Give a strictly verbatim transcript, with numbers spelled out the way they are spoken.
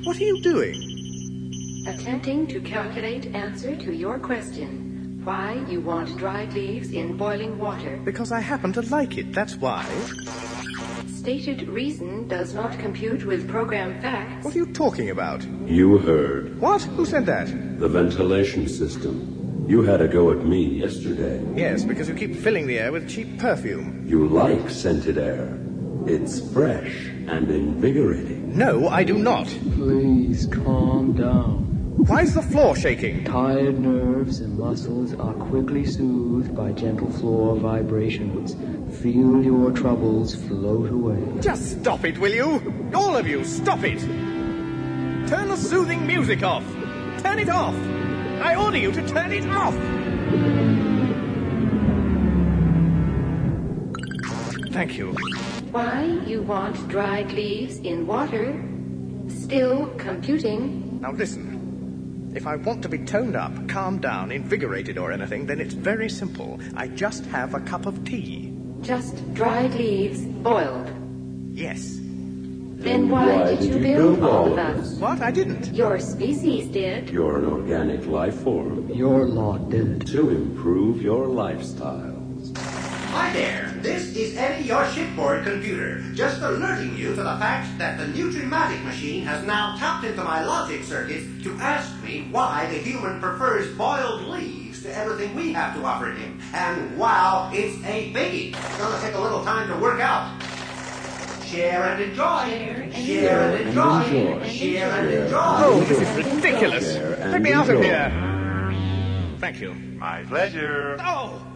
What are you doing? Attempting to calculate answer to your question. Why you want dried leaves in boiling water. Because I happen to like it, that's why. Stated reason does not compute with program facts. What are you talking about? You heard. What? Who said that? The ventilation system. You had a go at me yesterday. Yes, because you keep filling the air with cheap perfume. You like scented air. It's fresh and invigorating. No, I do not. Please calm down. Why is the floor shaking? Tired nerves and muscles are quickly soothed by gentle floor vibrations. Feel your troubles float away. Just stop it, will you? All of you, stop it! Turn the soothing music off! Turn it off! I order you to turn it off! Thank you. Why you want dried leaves in water. Still computing. Now listen. If I want to be toned up, calmed down, invigorated or anything, then it's very simple. I just have a cup of tea. Just dried leaves boiled. Yes. Then why, why did, did you build, build all of us? What? I didn't. Your species did. You're an organic life form. Your lot did. To improve your lifestyles. Hi there. This is Eddie, your shipboard computer. Just alerting you to the fact that the Nutrimatic machine has now tapped into my logic circuits to ask me why the human prefers boiled leaves to everything we have to offer him. And wow, it's a biggie. It's going to take a little time to work out. Share and enjoy. Share and, Share and enjoy. enjoy. Share and enjoy. Oh, this is ridiculous. Let me out of here. Thank you. My pleasure. Oh!